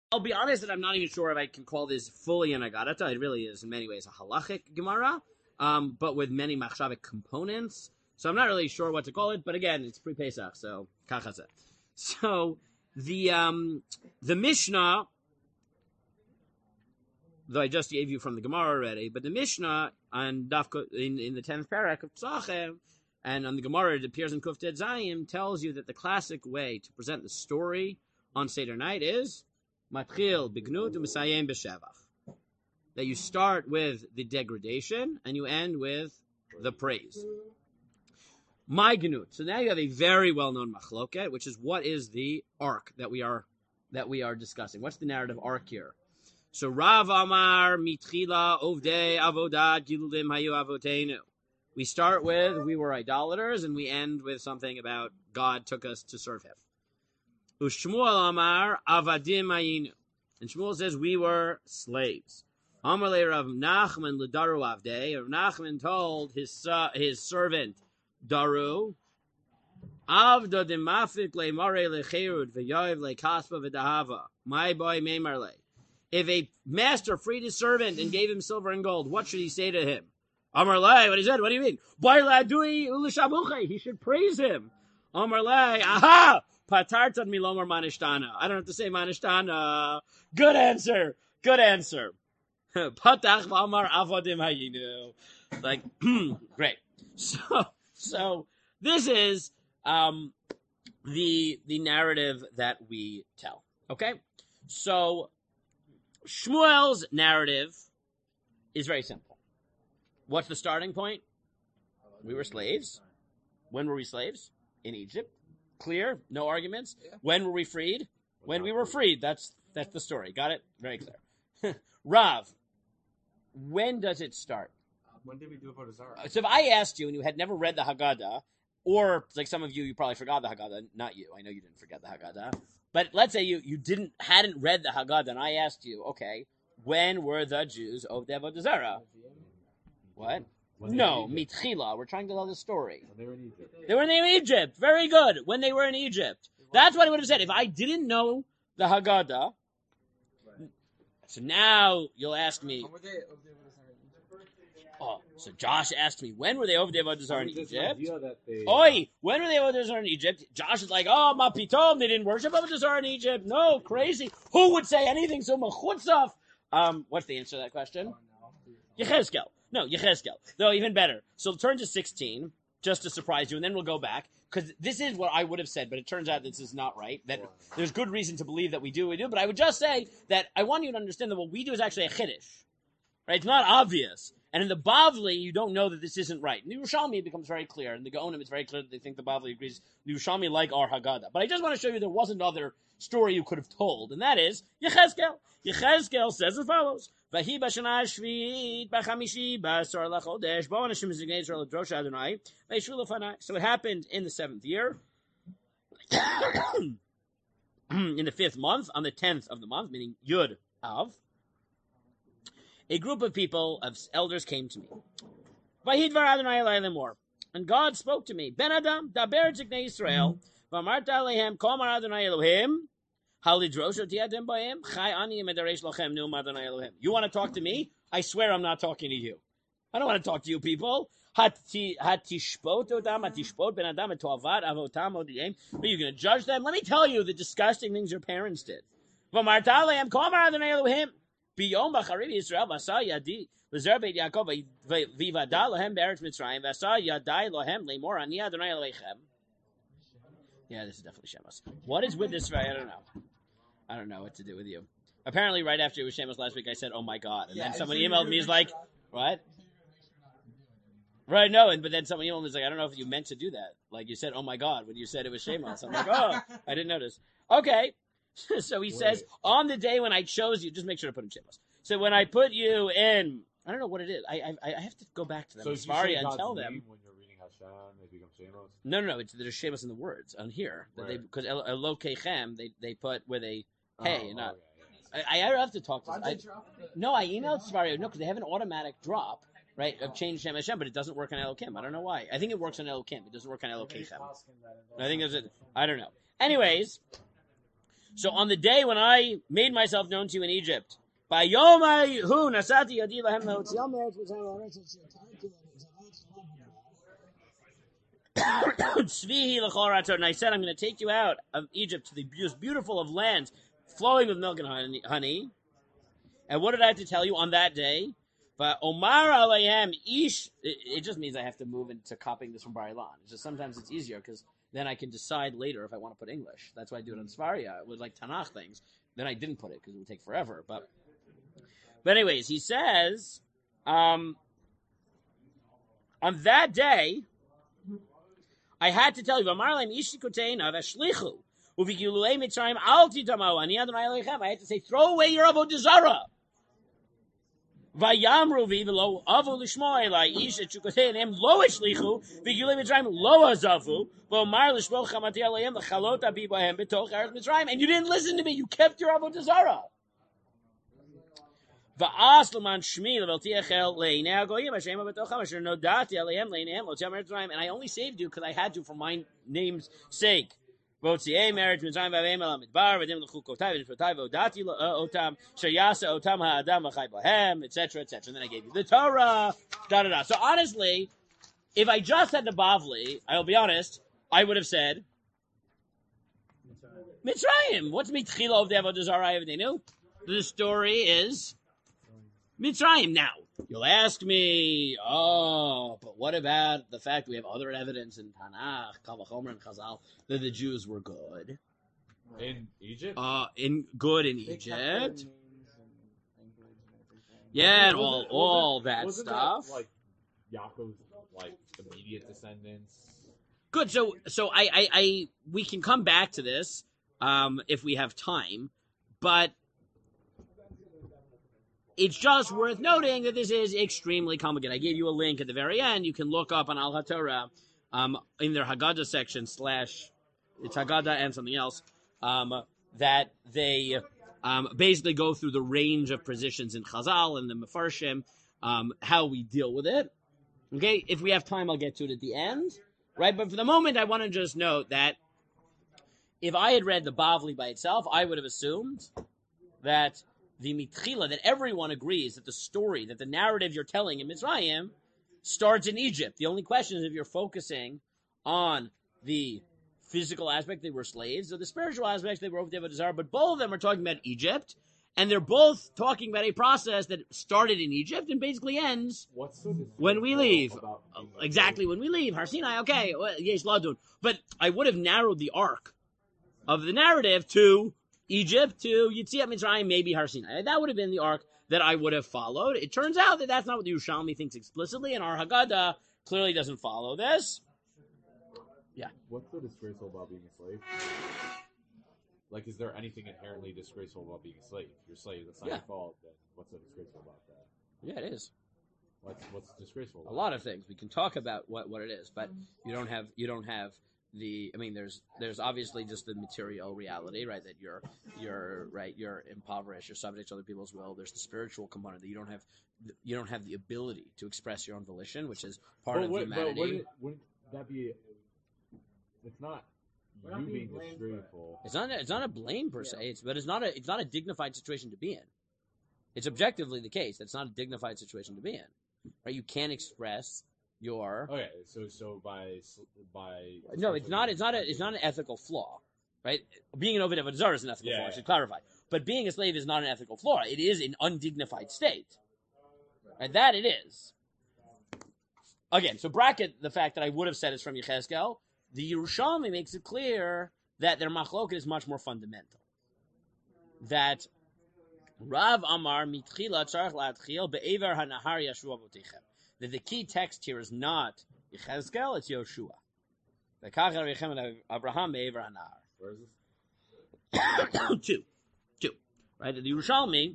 I'll be honest that I'm not even sure if I can call this fully an Agadata. It really is in many ways a halachic Gemara, but with many machshavic components. So I'm not really sure what to call it. But again, it's pre-Pesach, so kachase. So the Mishnah, though I just gave you from the Gemara already, but the Mishnah on in the 10th parak of Pesachim, and on the Gemara it appears in Kuf Tet Zayim, tells you that the classic way to present the story on Seder night is Matchil Bignut U'Misayim B'Shevach. That you start with the degradation and you end with the praise. My Gnut. So now you have a very well-known machloket, which is what is the arc that we are discussing. What's the narrative arc here? So Rav Amar Mitchila Ovdei Avodat Gilulim Hayu Avotenu. We start with we were idolaters, and we end with something about God took us to serve Him. Ushmuel Amar Avadim Hayinu, and Shmuel says we were slaves. Amar le Rav Nachman L'Daru Avdei. Rav Nachman told his servant Daru, Avda demafik le mare le cherud v'yoyev le kaspa v'dahava. My boy Meimar le. If a master freed his servant and gave him silver and gold, what should he say to him? Amar le, what he said, what do you mean? He should praise him. Amar le, aha! Patartan milomar manishtana. I don't have to say manishtana. Good answer. Good answer. Patach v'amar avodim hayinu. Like, great. So this is the narrative that we tell. Okay? So Shmuel's narrative is very simple. What's the starting point? We were slaves. When were we slaves? In Egypt. Clear? No arguments. Yeah. When were we freed? When we were freed. That's the story. Got it? Very clear. Rav, when does it start? When did we do Avodah Zarah? So if I asked you and you had never read the Haggadah, or like some of you probably forgot the Haggadah, not you, I know you didn't forget the Haggadah, but let's say you hadn't read the Haggadah, and I asked you, okay, when were the Jews of the Avodah Zarah? What? No, Mitchila. We're trying to tell the story. When they were in Egypt. They were in Egypt. Very good. When they were in Egypt. That's what I would have said. If I didn't know the Haggadah, so now you'll ask me. When were they of the Avodah Zarah in Egypt? Oh, so Josh asked me, when were they over the Avodah Zarah in Egypt? Oi, when were they over the Zarah in Egypt? Josh is like, oh, ma pitom, they didn't worship Avodah Zarah in Egypt. No, crazy. Who would say anything so mechutzaf? What's the answer to that question? Yechezkel. No, Yechezkel. No, even better. So turn to 16, just to surprise you, and then we'll go back. Because this is what I would have said, but it turns out this is not right. That there's good reason to believe that we do, but I would just say that I want you to understand that what we do is actually a chiddush. Right? It's not obvious. And in the Bavli, you don't know that this isn't right. In the Yerushalmi, it becomes very clear. In the Gaonim, it's very clear that they think the Bavli agrees. The Yerushalmi like our Haggadah. But I just want to show you there was another story you could have told, and that is Yechezkel. Yechezkel says as follows. Vahi b'shana shvit b'chamishi b'asar lachodesh bo'anashim zignei Yisrael l'drosh Adonai v'yishvu lefanai. So it happened in the 7th year, in the 5th month, on the 10th of the month, meaning Yud Av. A group of people, of elders, came to me. Vahidvar Adonai Elai lemor, and God spoke to me. Ben Adam, daber zignei Yisrael, v'amarta alehem kol mar Adonai Elohim. You want to talk to me? I swear I'm not talking to you. I don't want to talk to you people. Are you going to judge them? Let me tell you the disgusting things your parents did. Yeah, this is definitely Shemos. What is with this? I don't know. I don't know what to do with you. Apparently, right after it was Shemos last week, I said, "Oh my God!" And then someone emailed me, "He's like, what?" Right? No, but then someone emailed me, "He's like, I don't know if you meant to do that. Like you said, oh my God, when you said it was Shemos." I'm like, "Oh, I didn't notice." Okay, so he says, on the day when I chose you, just make sure to put in Shemos. So when I put you in, I don't know what it is. I have to go back to them. So Svaria and tell them. When you're reading Hashem, they become Shemos? No. There's Shemos in the words on here. Because Elokechem, they put where they hey, not. Yeah. I have to talk to them. No, I emailed Svaria. No, because they have an automatic drop, right, of change Shem Hashem, but it doesn't work on Elokim. I don't know why. I think it works on Elokim. It doesn't work on Elokechem. I think there's I don't know. Anyways, So on the day when I made myself known to you in Egypt, by Yomai Hu Nasati Yadi Lahem Lehotziyam Me'eretz Tzvihi L'chol Ratzon, and I said I'm going to take you out of Egypt to the most beautiful of lands, flowing with milk and honey. And what did I have to tell you on that day? But Omar Alayhem Ish. It just means I have to move into copying this from Bar Ilan. It's just sometimes it's easier because then I can decide later if I want to put English. That's why I do it on Svaria. It was like Tanakh things. Then I didn't put it because it would take forever. But anyways, he says, on that day, I had to tell you, I had to say, throw away your avodah zarah. Vayamru v'lo avu l'shmo elai ish et shukotei and lo eshlichu v'gilei mitzrayim lo azavu v'omar l'shmo chamati alayim l'chalot abi b'hem b'toch eretz mitzrayim, and you didn't listen to me. You kept your avodah zarah. Va'as l'man shmi l'veltiachel le'inei hagoyim Hashem b'tocham asher nodati alayim le'ineihem lo tziyam eretz mitzrayim, and I only saved you because I had to for my name's sake. V'otziei meretz mitzrayim v'avim el hamidbar v'dim l'chukotai v'nishpotai v'odati otam sheyasa otam ha'adam v'chai b'hem, etc., etc. And then I gave you the Torah, da-da-da. So honestly, if I just had the Bavli, I'll be honest, I would have said Mitzrayim. What's mitchila of the avodah zarah avdenu? The story is Mitzrayim. Now, you'll ask me, but what about the fact we have other evidence in Tanakh, Kal Vachomer and Chazal, that the Jews were good? In Egypt? In Egypt. Yeah, and all that stuff. That, like, Yaakov's, like, immediate descendants? Good, so I we can come back to this, if we have time, but it's just worth noting that this is extremely complicated. I gave you a link at the very end. You can look up on Al HaTorah, in their Haggadah section / it's Haggadah and something else, that they basically go through the range of positions in Chazal and the Mefarshim, how we deal with it. Okay, if we have time, I'll get to it at the end, right? But for the moment, I want to just note that if I had read the Bavli by itself, I would have assumed that the mitchila, that everyone agrees that the story, that the narrative you're telling in Mizrayim starts in Egypt. The only question is if you're focusing on the physical aspect, they were slaves, or the spiritual aspect, they were over avodah zarah. But both of them are talking about Egypt, and they're both talking about a process that started in Egypt and basically ends when we leave. Exactly, when we leave. Har Sinai, okay, yes, ladun. But I would have narrowed the arc of the narrative to Egypt, to Yetziat Mitzrayim, maybe Har Sinai. That would have been the arc that I would have followed. It turns out that that's not what the Yerushalmi thinks explicitly, and our Haggadah clearly doesn't follow this. Yeah. What's so disgraceful about being a slave? Like, is there anything inherently disgraceful about being a slave? If you're a slave, that's not your fault, then what's so disgraceful about that? Yeah, it is. What's disgraceful about a lot of things. We can talk about what it is, but you don't have the, I mean, there's obviously just the material reality, right? That you're impoverished, you're subject to other people's will. There's the spiritual component that you don't have the ability to express your own volition, which is part of humanity. But wouldn't that be? It's not you being disgraceful. It's not a blame per se. But it's not a dignified situation to be in. It's objectively the case. That's not a dignified situation to be in. Right? You can't express your. Okay, so by no, it's not an ethical flaw, right? Being an Oved Avodah Zarah is an ethical flaw. I should clarify. But being a slave is not an ethical flaw. It is an undignified state. Right? That it is. Again, so bracket the fact that I would have said it's from Yechezkel. The Yerushalmi makes it clear that their machloket is much more fundamental. That Rav Amar mitchila tzarich latchil be'ever hanahar yashvu avotechem. That the key text here is not Yechezkel, it's Yoshua. V'kach erichem Abraham be'ever hanahar. Where is this? Two. Right? The Yerushalmi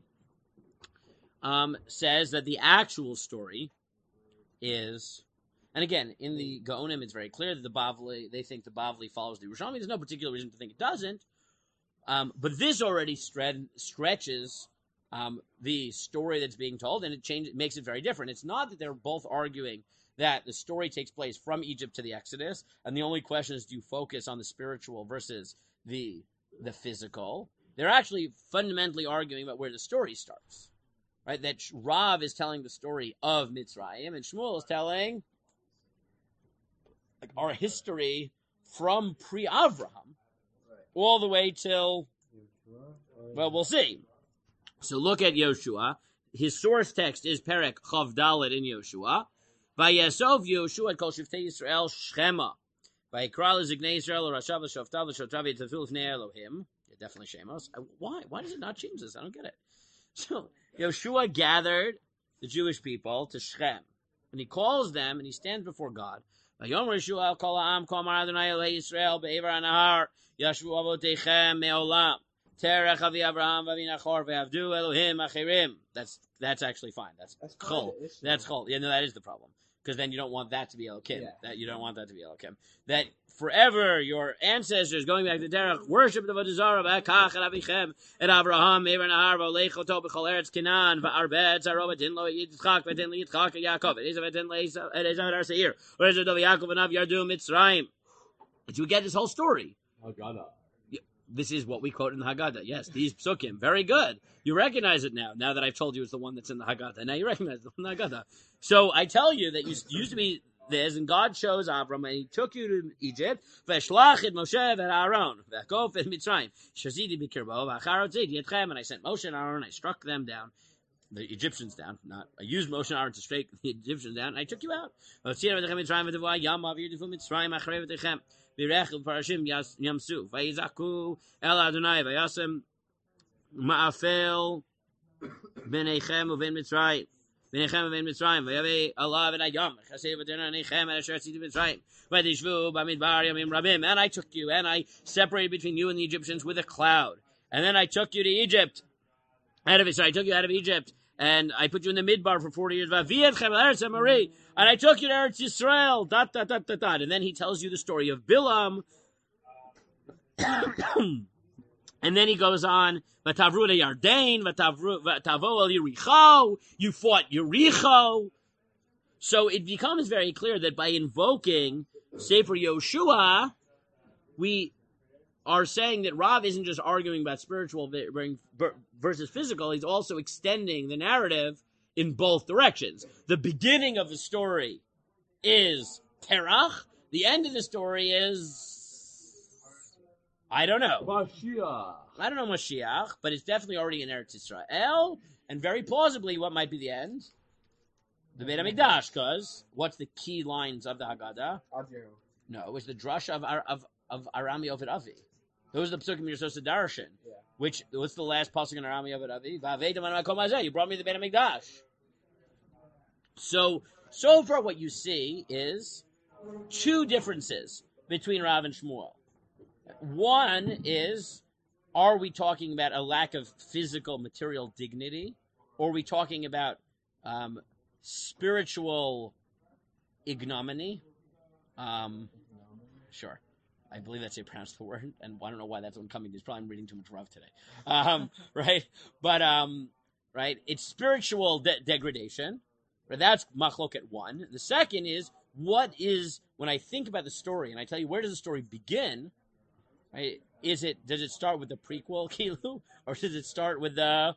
says that the actual story is, and again, in the Gaonim, it's very clear that the Bavli, they think the Bavli follows the Yerushalmi. There's no particular reason to think it doesn't. But this already stretches the story that's being told, and it makes it very different. It's not that they're both arguing that the story takes place from Egypt to the Exodus, and the only question is, do you focus on the spiritual versus the the physical. They're actually fundamentally arguing about where the story starts. Right? That Rav is telling the story of Mitzrayim, and Shmuel is telling our history from pre-Avraham all the way till, well, we'll see. So look at Yoshua. His source text is Perek Chav Dalet in Yoshua. Vayesov Yoshua kol shiftei Yisrael Shchema. Vayikra lezignei Yisrael Rashav Shavtav Shavtav Yitafil Fnei Elohim. Yeah, definitely Shemos. Why? Why does it not change this? I don't get it. So Yoshua gathered the Jewish people to Shechem, and he calls them, and he stands before God. Vayomer Yeshua kol ha'am kol amar Adonai Eloi Yisrael be'ever hanahar yashvu avotechem me'olam terech avi Avraham v'avi Nachor ve'avdu Elohim achirim. That's actually fine. That's chol. That's chol. Yeah, no, that is the problem, because then you don't want that to be Elokim. Yeah. That you don't want that to be Elokim. That forever your ancestors going back to Derech worship the Vodazara v'akach and avichem and Avraham ever nahar v'olechoto b'chol eretz Canaan v'arbed zarov v'tin lo Yitzchak v'tin lo Yitzchak and Yaakov and Esav v'tin lo Esav v'ar Seir v'ezav dov Yaakov and Av yardu Mitzrayim. But you get this whole story. Haggadah. This is what we quote in the Haggadah. Yes, these psukim. Very good. You recognize it now. Now that I've told you it's the one that's in the Haggadah. Now you recognize the one in the Haggadah. So I tell you that you used to be this, and God chose Abram, and he took you to Egypt. V'shlach et Moshe v'Aaron v'Yaakov et Mitzrayim. Shazidi b'kirbo v'acharot zid yetchem. And I sent Moshe and Aaron. I struck them down, the Egyptians down. I used Moshe and Aaron to strike the Egyptians down. And I took you out. V'rechel parashim yamsu v'yizaku el Adonai v'yasem ma'afel b'neichem u'v'en Mitzrayim b'neichem u'v'en Mitzrayim v'yavei Allah v'nayam chasei v'dena neichem asher tzidi Mitzrayim v'yishvu b'midbar yamim rabim. And I took you and I separated between you and the Egyptians with a cloud. And then I took you to Egypt. I took you out of Egypt. And I put you in the midbar for 40 years. And I took you to Eretz Yisrael. And then he tells you the story of Bilam. And then he goes on. Vatavru de Yardain. Vatavo el Yericho. You fought Yericho. So it becomes very clear that by invoking Sefer Yoshua, we are saying that Rav isn't just arguing about spiritual versus physical, he's also extending the narrative in both directions. The beginning of the story is Terach. The end of the story is, I don't know. Mashiach. I don't know Mashiach, but it's definitely already in Eretz Yisrael, and very plausibly what might be the end? The Beit HaMikdash, because what's the key lines of the Haggadah? No, it was the drush of Arami Ovid Avi. Those are the psukim you're supposed to darshan. Yeah. What's the last pasuk in Arami Ovid Avi? You brought me the Beit HaMikdash. So far what you see is two differences between Rav and Shmuel. One is, are we talking about a lack of physical material dignity? Or are we talking about spiritual ignominy? Sure. I believe that's a pronounced word, and I don't know why that's uncoming. He's probably reading too much Rav today. Right? But, right, it's spiritual degradation. Right? That's machloket one. The second is, when I think about the story, and I tell you, where does the story begin? Right? Does it start with the prequel, Kilu? Or does it start with the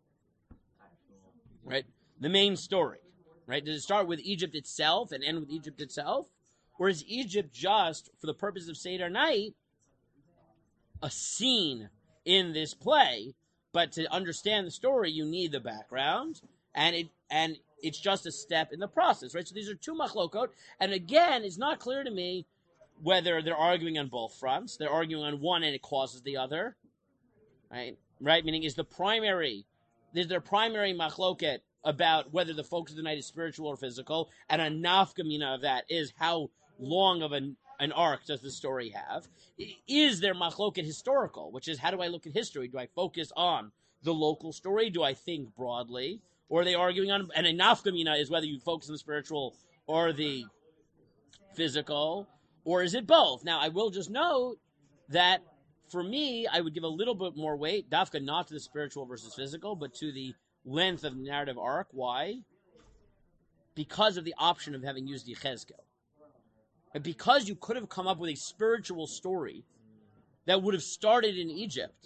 main story? Right? Does it start with Egypt itself and end with Egypt itself? Or is Egypt just, for the purpose of Seder night, a scene in this play? But to understand the story, you need the background, and it's just a step in the process, right? So these are two machlokot, and again, it's not clear to me whether they're arguing on both fronts. They're arguing on one, and it causes the other, right? Right? Meaning, is there primary machloket about whether the focus of the night is spiritual or physical, and a nafkamina of that is how long of an arc does the story have? Is there machloket historical, which is, how do I look at history? Do I focus on the local story? Do I think broadly? Or are they arguing on, and a nafkamina is whether you focus on the spiritual or the physical, or is it both? Now, I will just note that for me, I would give a little bit more weight, dafka, not to the spiritual versus physical, but to the length of the narrative arc. Why? Because of the option of having used Yechezkel. And because you could have come up with a spiritual story that would have started in Egypt.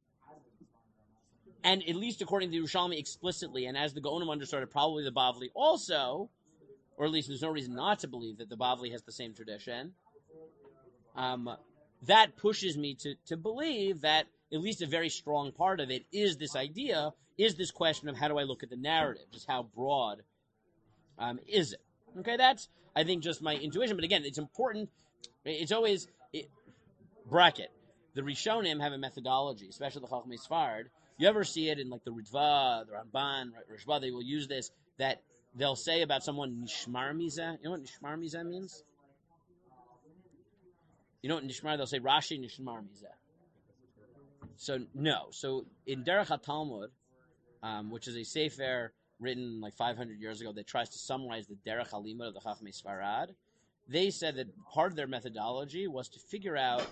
And at least according to the Yerushalmi explicitly, and as the Gaonim understood it, probably the Bavli also, or at least there's no reason not to believe that the Bavli has the same tradition, that pushes me to believe that at least a very strong part of it is this idea, is this question of how do I look at the narrative, just how broad is it? Okay, that's, I think, just my intuition. But again, it's important, it's always, bracket, the Rishonim have a methodology, especially the Chachmei Sfard. You ever see it in like the Ritva, the Ramban, right, Rishba, they will use this, that they'll say about someone, Nishmar Mizah. You know what Nishmar Mizah means? You know what Nishmar, they'll say Rashi Nishmar Mizah. So, no. So, in Derech HaTalmud, which is a sefer written like 500 years ago that tries to summarize the Derech HaLimud of the Chachmei Sfarad, they said that part of their methodology was to figure out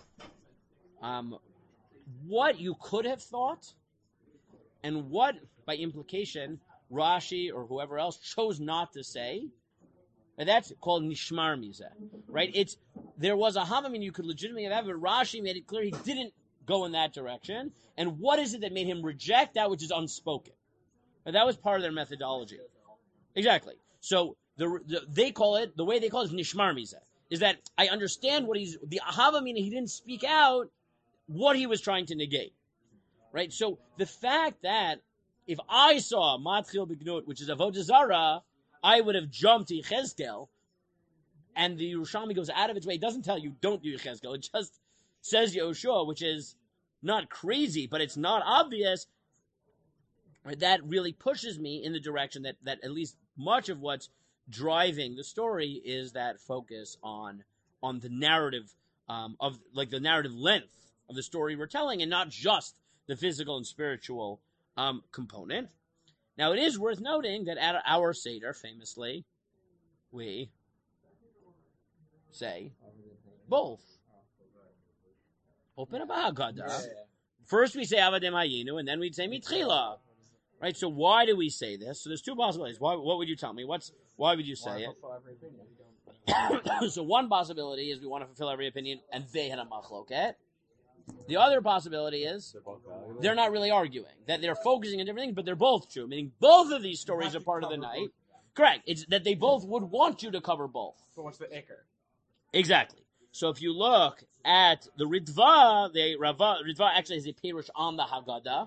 what you could have thought and what, by implication, Rashi or whoever else chose not to say. And that's called Nishmar Mizeh, right? There was a Hamamin you could legitimately have, but Rashi made it clear he didn't go in that direction. And what is it that made him reject that which is unspoken? And that was part of their methodology. Exactly. So they call it, the way they call it is Nishmar Mizeh, is that I understand what the Hamamin, he didn't speak out what he was trying to negate. Right? So the fact that if I saw Matchil B'Gnut, which is Avodah Zarah, I would have jumped to Yechezkel, and the Yerushalmi goes out of its way. It doesn't tell you don't do Yechezkel. It just says Yehoshua, which is not crazy, but it's not obvious. Right? That really pushes me in the direction that at least much of what's driving the story is that focus on the narrative of like the narrative length of the story we're telling, and not just the physical and spiritual component. Now, it is worth noting that at our Seder, famously, we say both. Open up a Haggadah. First we say Avadim Hayinu, and then we'd say Mitchila. Right, so why do we say this? So there's two possibilities. What would you tell me? Why would you say it? So one possibility is we want to fulfill every opinion, and they had a machloket. The other possibility is they're not really arguing, that they're focusing on different things, but they're both true, meaning both of these stories are part of the night. Correct. It's that they both would want you to cover both. So what's the Iker? Exactly. So if you look at the Ritva, Ritva actually has a Perush on the Haggadah.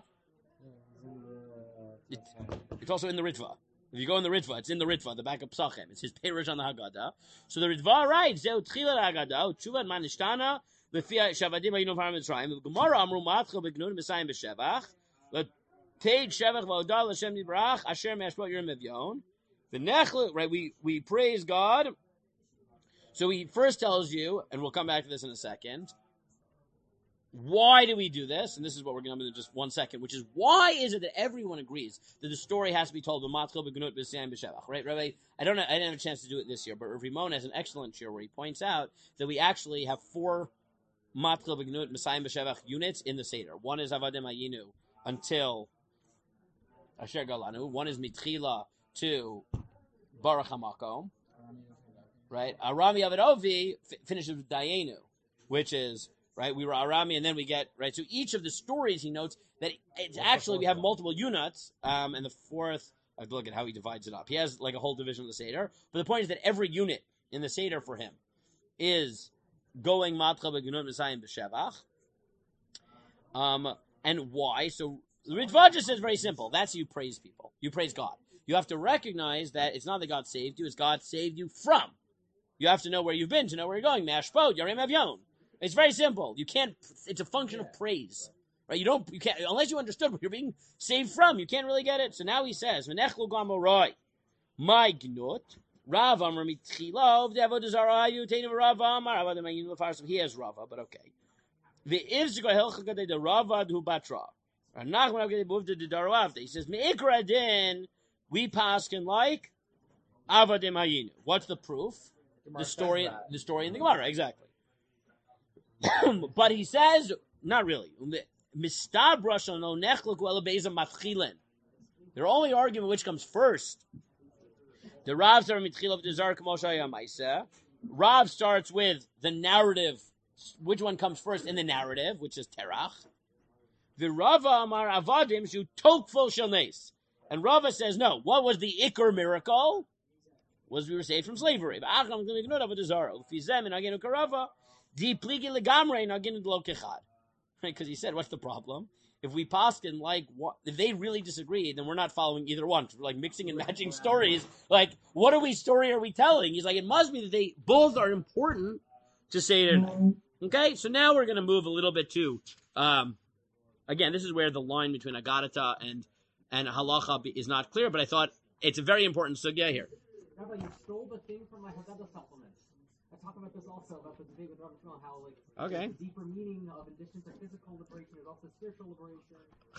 It's also in the Ritva. If you go in the Ritva, it's in the Ritva, the back of Psachim. It's his Perush on the Haggadah. So the Ritva writes, Zeu Tchila Haggadah, Tshuva Manishtana, Lefia Shavadim Hayinu V'Haram Mitzrayim. The Gemara Amru Matchil B'Gnun B'Sayim B'Shevach. L'Teid Shevach V'Odah L'Shem Yibrach Asher Me'ashpot Yerim Evyon. The Nechlu, right? We praise God. So he first tells you, and we'll come back to this in a second. Why do we do this? And this is what we're going to do in just 1 second, which is why is it that everyone agrees that the story has to be told b'matchil b'gnut b'sayim b'shevach, right? Rabbi, I didn't have a chance to do it this year, but Rav Rimon has an excellent shir where he points out that we actually have 4 matchil b'gnut b'sayim b'shevach units in the Seder. One is Avadim Hayinu until Asher Galanu. One is Mitchila to Baruch HaMakom, right? Arami Avadovi finishes with Dayenu, which is, right, we were Arami, and then we get, right, so each of the stories he notes that it's actually, we have multiple units, and the fourth, I have to look at how he divides it up. He has like a whole division of the Seder, but the point is that every unit in the Seder for him is going Matcha B'Gnut M'Sayim B'Shevach. And why? So the Ritva just says very simple. That's how you praise people. You praise God. You have to recognize that it's not that God saved you, it's God saved you from. You have to know where you've been to know where you're going. Mashpot, Yarim Evyon. It's very simple. You can't, it's a function of praise. Right? You can't, unless you understood what you're being saved from, you can't really get it. So now he says, Menechlu Gamoroi, my gnut, Rav Amar Mitchila, Avodah Zarah, you Tainu Rav Amar, Avodah Mayinu Lefarsim. He has Rava, but okay. The Ivzgo Helchagade the Ravad Hu Batra. He says, Me'ikra Din, we paskin like Avadim Hayinu. What's the proof? The story in the Gemara, exactly. But he says, not really. They're only arguing which comes first. The Rav starts with the narrative which one comes first in the narrative, which is Terach. The Rava Amar Avadim Shu Tokful Shel Nes. And Rava says, no, what was the Iker miracle? Was we were saved from slavery. Because he said, what's the problem? If we paskin like what, if they really disagree, then we're not following either one. We're like mixing and matching stories. Like, what story are we telling? He's like, it must be that they both are important to say tonight. Okay, so now we're going to move a little bit to, again, this is where the line between Agadata and Halacha is not clear, but I thought it's a very important sugya here. Rabbi, you stole the thing from my Haggadah supplement. I talk about this also, about the debate with Rabbi Shmuel, how Okay. the deeper meaning of, in addition to physical liberation, is also spiritual liberation.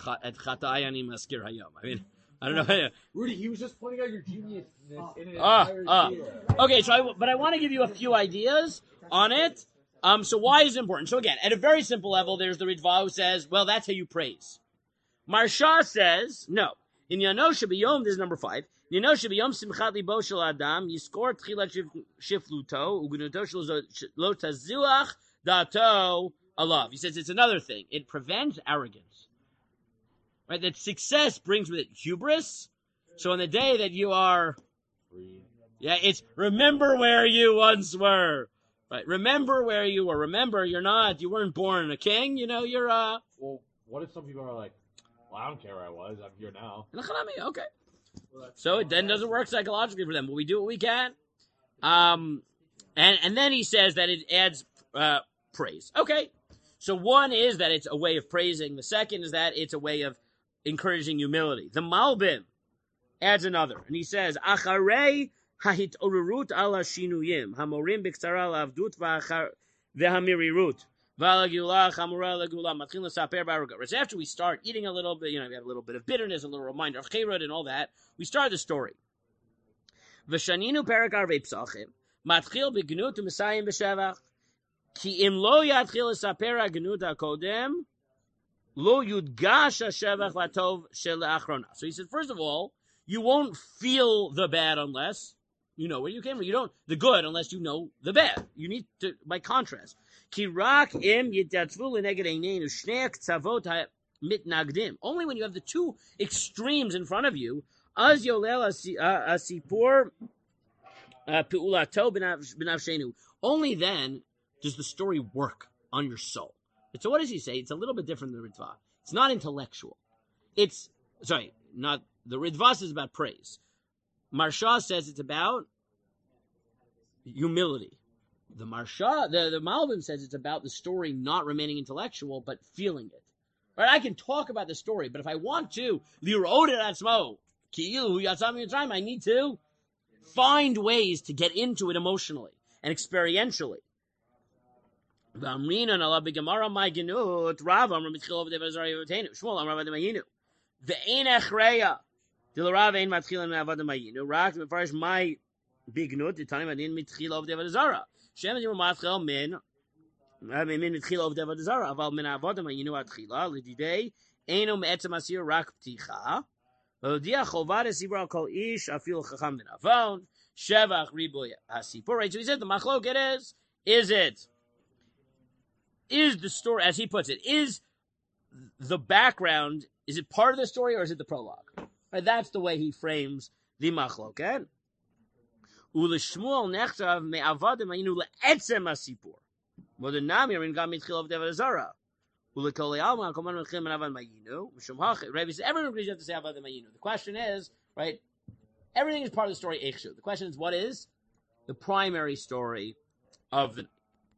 I mean, I don't know. Rudy, he was just pointing out your geniusness in an entire year. Okay, so I want to give you a few ideas on it. So why is it important? So again, at a very simple level, there's the Ritva who says, well, that's how you praise. Marsha says, no. In Yanosha B'Yom, this is number 5. Yanosha B'Yom Simchat Libo Shel Adam Yiskor Tchilat Shifluto Ugunuto Shel Lo Tazuach Dato Alav. He says it's another thing. It prevents arrogance. Right? That success brings with it hubris. So on the day that you are Free. yeah, it's remember where you once were. Right? Remember where you were. Remember you weren't born a king, you're Well, what if some people are like, well, I don't care where I was, I'm here now. Okay. So it then doesn't work psychologically for them, but we do what we can. And then he says that it adds praise. Okay. So one is that it's a way of praising. The second is that it's a way of encouraging humility. The Malbim adds another, and he says, Acharei hahit orurut ala shinuyim, hamorim b'ktsara la'avdut v'hamirirut. It's after we start eating a little bit, we have a little bit of bitterness, a little reminder of Cherod and all that. We start the story. V'shaninu perak arvei psachim, matchil b'gnut u'mesayim b'shevach, ki im lo yatchil esaper ha'gnut ha'kodem, lo yudgash ha'shevach latov shel ha'achrona. So he said, first of all, you won't feel the bad unless you know where you came from. You don't the good unless you know the bad. You need to, by contrast. Only when you have the two extremes in front of you, only then does the story work on your soul. And so what does he say? It's a little bit different than the Ritva. It's not intellectual. The Ritva is about praise. Marsha says it's about humility. The Marsha, the Malbim says it's about the story not remaining intellectual, but feeling it. Right? I can talk about the story, but if I want to, I need to find ways to get into it emotionally and experientially. Shem Dim Matchel min mitchila of Devad Zara, aval min avodim hayinu atchila lididei eno me'etzem asir rak pticha. V'odia chovad esibra al kol ish afil chacham min avon shevach riboy hasipur. Right, so he said the machloket is the story, as he puts it, is the background, is it part of the story or is it the prologue? Right, that's the way he frames the machloket. Ulishmuel nechtav me'avadim hayinu le'etzem asipur. Modernami are in gam mitchil of Devad Zara. Ulekoli alma koman mitchil min avad mayinu. Mishum hach. Rabbi says everyone agrees you have to say avad mayinu. The question is, right? Everything is part of the story. Eichshu. The question is, what is the primary story of the?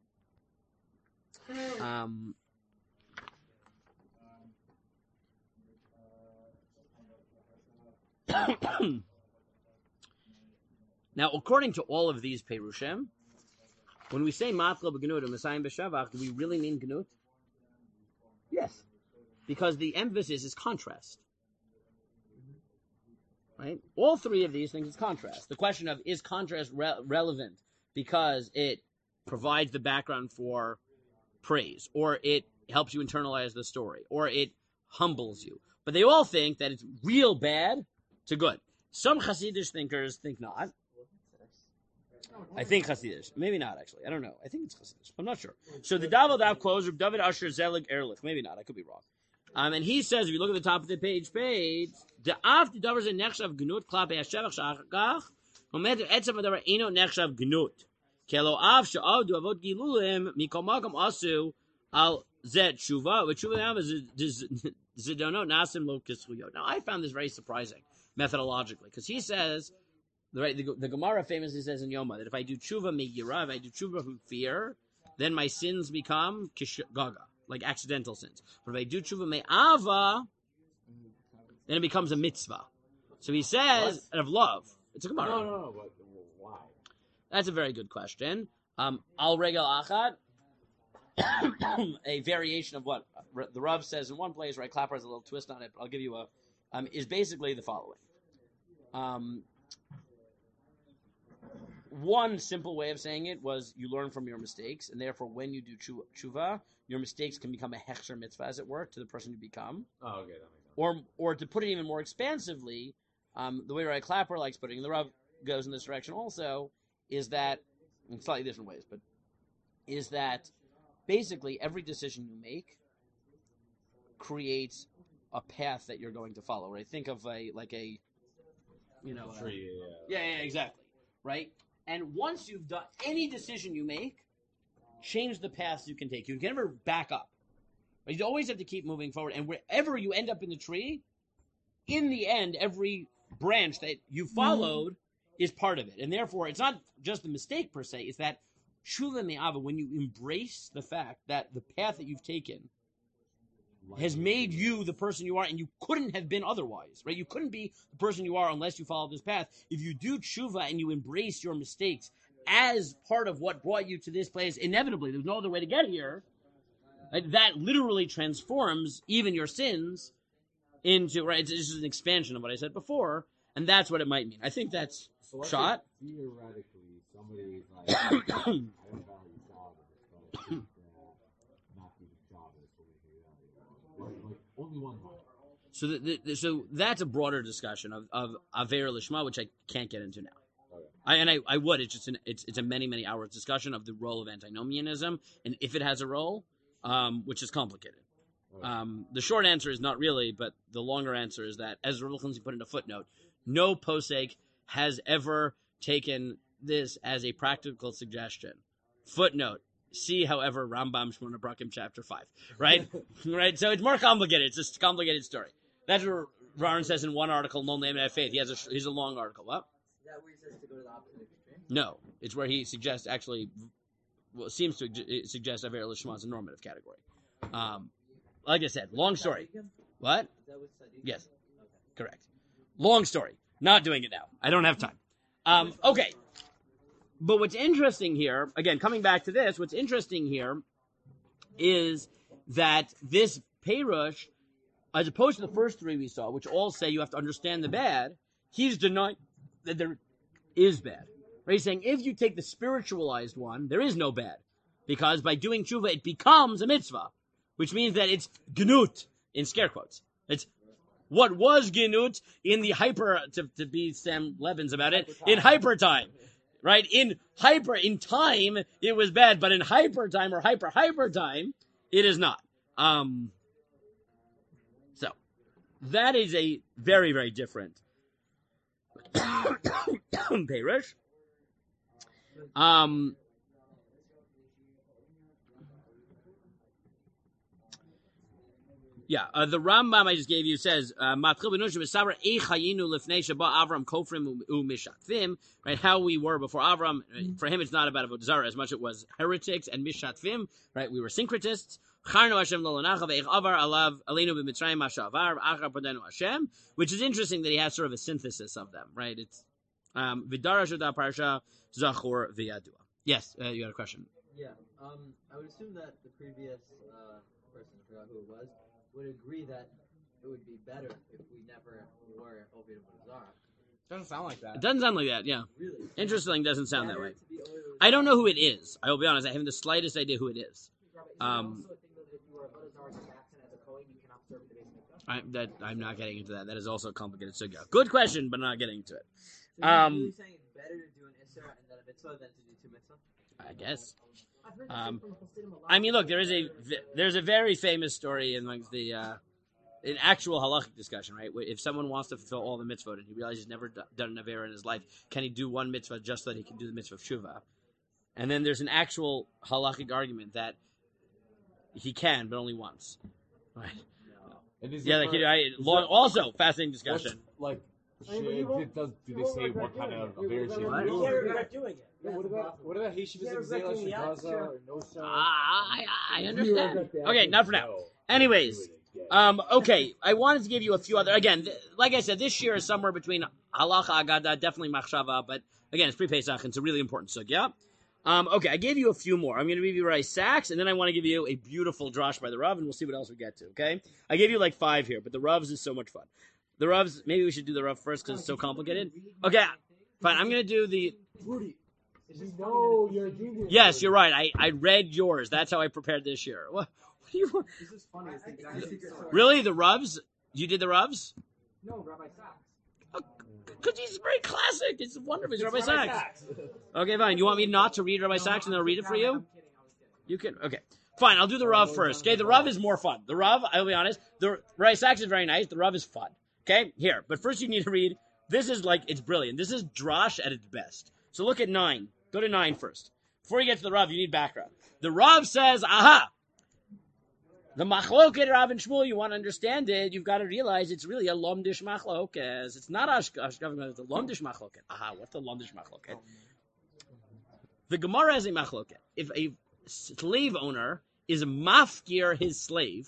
Now, according to all of these Perushim, when we say Matla b'Gnut and Messiah b'Shavach, do we really mean Gnut? Yes. Because the emphasis is contrast. Right? All three of these things is contrast. The question of, is contrast relevant because it provides the background for praise, or it helps you internalize the story, or it humbles you. But they all think that it's real bad to good. Some Hasidic thinkers think not. I think Hasidish. Maybe not, actually. I don't know. I think it's Hasidish. I'm not sure. So the David Dav quotes Reb David Asher Zelig Ehrlich. Maybe not. I could be wrong. And he says, if you look at the top of the page, the Av the Davers in Nechshav Gnut Klape Hashevach Shachach Omed Etzem Adavar Eno Nechshav Gnut Kelo Av Sha'av Du Avot Gilulim Mikol Magam Asu Al Zet Shuva But Shuva Av is Zidono Nasim Lo Kisuyot. Now I found this very surprising methodologically because he says, the Gemara famously says in Yoma that if I do tshuva megira, if I do tshuva from fear, then my sins become gaga, like accidental sins. But if I do tshuva me'ava, then it becomes a mitzvah. So he says, of love. It's a Gemara. No, but why? That's a very good question. Al regel achat, a variation of what the Rav says in one place, right? Clapper has a little twist on it, but I'll give you is basically the following. One simple way of saying it was you learn from your mistakes, and therefore when you do tshuva, your mistakes can become a hechsher mitzvah, as it were, to the person you become. Oh, okay, that makes sense. Or to put it even more expansively, the way Rai Clapper likes putting it, and the Rav goes in this direction also, is that, in slightly different ways, but is that basically every decision you make creates a path that you're going to follow. Right? Think of a tree. Yeah, exactly. Right? And once you've done any decision you make, change the paths you can take. You can never back up. But you always have to keep moving forward. And wherever you end up in the tree, in the end, every branch that you followed is part of it. And therefore, it's not just the mistake per se. It's that Shula Me'ava, when you embrace the fact that the path that you've taken has made you the person you are, and you couldn't have been otherwise, right? You couldn't be the person you are unless you followed this path. If you do tshuva and you embrace your mistakes as part of what brought you to this place, inevitably, there's no other way to get here, right? That literally transforms even your sins into, right? It's just an expansion of what I said before, and that's what it might mean. I think that's shot. Theoretically, somebody's like, I don't value Shabbos, but I think not keeping Shabbos will make me value. Like, only one time. So that's a broader discussion of Aver Lishma, which I can't get into now. Okay. I would. It's a many hours discussion of the role of antinomianism and if it has a role, which is complicated. Okay. The short answer is not really, but the longer answer is that, as Rav Lindsay put in a footnote, no posek has ever taken this as a practical suggestion. Footnote. See, however, Rambam Shmona Brakim chapter 5. Right? Right? So it's more complicated. It's just a complicated story. That's what Aaron says in one article, No Name and Faith. He's a long article. What? Is that where he says to go to the opposite extreme? No. It's where he suggests, actually, seems to suggest Aver Lishma as a normative category. Like I said, long story. What? Is that with Sadiq? Yes. Okay. Correct. Long story. Not doing it now. I don't have time. Okay. But what's interesting here, again, coming back to this, what's interesting here is that this Perush, as opposed to the first three we saw, which all say you have to understand the bad, he's denying that there is bad. Right? He's saying if you take the spiritualized one, there is no bad. Because by doing tshuva, it becomes a mitzvah. Which means that it's gnut, in scare quotes. It's what was gnut in the hyper, to be Sam Levins about it, in hyper time. Right? In time, it was bad, but in hyper time or hyper time, it is not. So, that is a very, very different Perush. Yeah, the Rambam I just gave you says, right, how we were before Avram. For him, it's not about Avodah Zarah as much as it was heretics and mishatvim, right? We were syncretists. Which is interesting that he has sort of a synthesis of them, right? It's Yes, you had a question. Yeah. I would assume that the previous person, I forgot who it was, would agree that it would be better if we never were Ovid Avodah Zarah. Doesn't sound like that. It doesn't sound like that, yeah. Really? Interesting, doesn't sound that Better way. to be Ovid Avodah I don't know who it is. I will be honest, I haven't the slightest idea who it is. Also, think that if you were a Avodah Zarah Jackson as a Kohen, you cannot serve the base mikvah. I'm not getting into that. That is also a complicated sugya. Good question, but not getting into it. So you're really saying it's better to do an Isser and then a mitzvah, then to do two mitzvah? I guess. I've heard Um, this from Hasidim a lot. I mean, look, there's a very famous story in like the in actual halachic discussion, right? If someone wants to fulfill all the mitzvot and he realizes he's never done an avera in his life, can he do one mitzvah just so that he can do the mitzvah of shuvah? And then there's an actual halachic argument that he can, but only once. Right? And is Yeah, it like for- also fascinating discussion. Like, I mean, you won't- do they you won't say regret what kind doing of it. You affairs will you What? regret do? You can't regret doing it. Yeah, what about Haitian Yeah, Zela regretting the act, Shagaza sure. or no son? I You understand. regret the Okay, act. not for now. Anyways, okay, I wanted to give you a few other. Again, like I said, this year is somewhere between halacha, agada, definitely machshava, but again, it's pre-Pesach, and it's a really important sugya. Okay, I gave you a few more. I'm going to give you Rai Sachs, and then I want to give you a beautiful drash by the Rav, and we'll see what else we get to. Okay, I gave you like 5 here, but the Ravs is so much fun. The Ravs, maybe we should do the Rav first because it's so complicated. Okay, fine. I'm going to do the. Rudy, you know you're a genius. Yes, you're right. I read yours. That's how I prepared this year. What do you want? This is funny. It's the exact secret story. Really, the Ravs? You did the Ravs? No, Rabbi Sachs. Because he's very classic. It's wonderful. He's Rabbi Sachs. Okay, fine. You want me not to read Rabbi Sachs and I'll read it for you? I'm kidding. I was kidding. You can. Okay. Fine, I'll do the Rav first. Okay, the Rav is more fun. The Rav, I'll be honest, the Rabbi Sachs is very nice. The Rav is fun. Okay, here. But first you need to read. This is like, it's brilliant. This is Drash at its best. So look at 9. Go to 9 first. Before you get to the Rav, you need background. The Rav says, aha! The machloket Rav and Shmuel, you want to understand it, you've got to realize it's really a lomdish machloket. It's not Ashkav, it's a lomdish machloket. Aha, what's the lomdish machloket? The Gemara has a machloket. If a slave owner is mafkir his slave,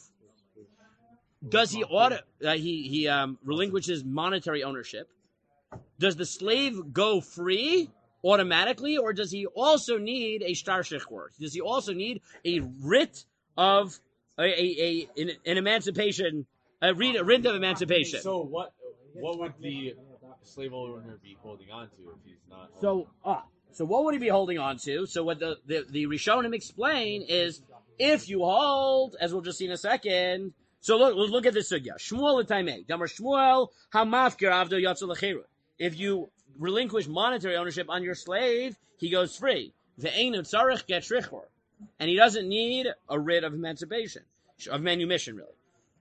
does he relinquishes monetary ownership? Does the slave go free automatically, or does he also need a shtar shechor? Does he also need a writ of an emancipation, a writ of emancipation? So what would the slave owner be holding on to if he's not? So what would he be holding on to? So what the Rishonim explain is, if you hold, as we'll just see in a second. So look at this sugya. Shmuel l'taimei. Damar Shmuel hamafkir avdo yatzu l'cheirut. If you relinquish monetary ownership on your slave, he goes free. Ve'einu tzarich get shrichor. And he doesn't need a writ of emancipation, of manumission, really.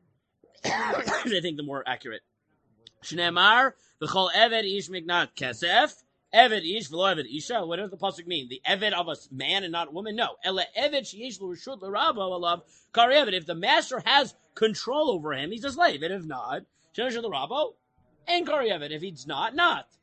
I think the more accurate. Shneimar v'chol eved ish mignat kesef. Eved ish v'lo eved isha. What does the pasuk mean? The eved of a man and not a woman? No. Ele eved sheyesh l'reshut l'rabo alav kari eved. If the master has control over him, he's a slave. And if not, sheyesh l'rabo and kari eved. If he's not.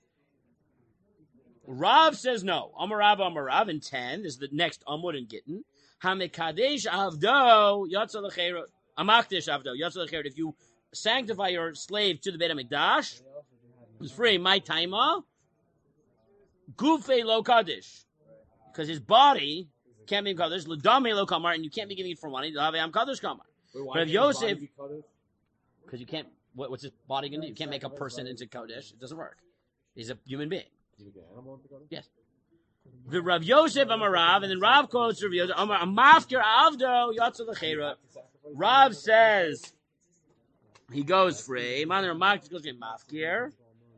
Rav says no. Amarav in 10. This is the next Amud in Gittin. Hamikadesh avdo yatsa l'cheirut. Amakdesh avdo yatsa l'cheirut. If you sanctify your slave to the Beit HaMikdash, it's free. My taima. Gufe lo kaddish, because his body can't be kaddish. L'dame lo kamar, and you can't be giving it for money. L'ave am kaddish kamar. But if Yosef, because you can't, what's his body going to do? You can't make a person into kaddish. It doesn't work. He's a human being. Yes. The Rav Yosef Amarav, and then Rav quotes Rav Yosef Amar Amafkir Avdo Yatsa l'cheira. Rav says he goes free. Manor Mark goes free. Mafkir.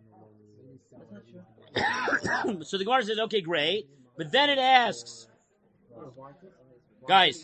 So the Gemara says, okay, great. But then it asks, guys,